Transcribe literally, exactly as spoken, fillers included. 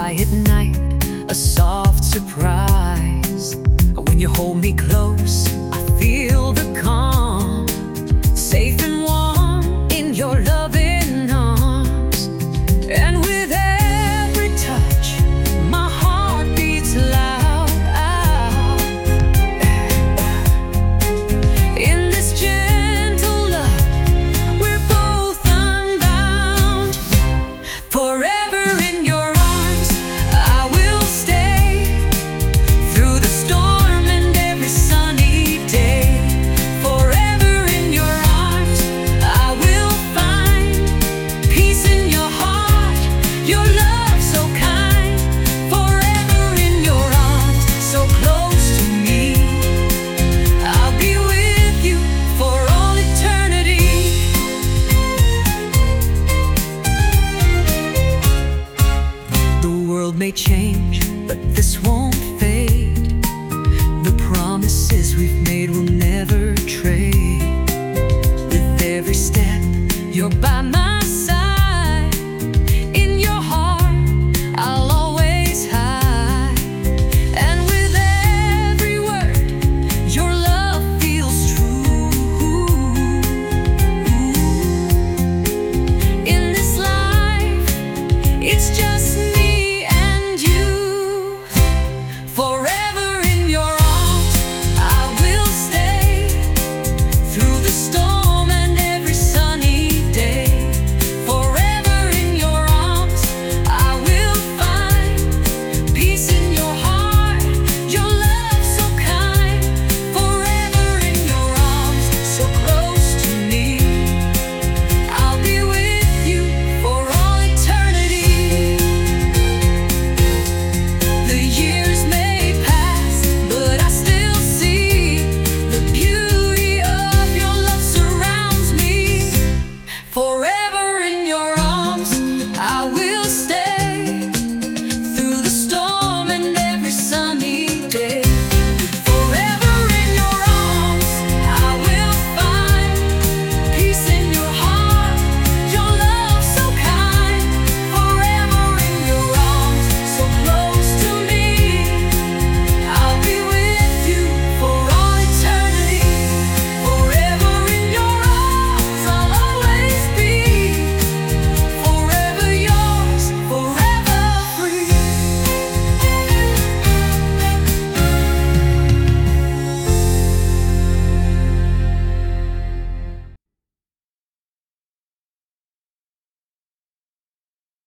quiet night, a soft surprise. When you hold me close, I feel the calm, safe and warm in your loving arms. And with every touch, my heart beats loud. In this gentle love, we're both unbound. Forever in your arms, I will stay through the storm and every sunny day. Forever in your arms, I will find peace in your heart, your love so kind. Forever in your arms, so close to me, I'll be with you for all eternity. The world may change, but this won't fade. The promises we've made will never trade. With every step, you're by my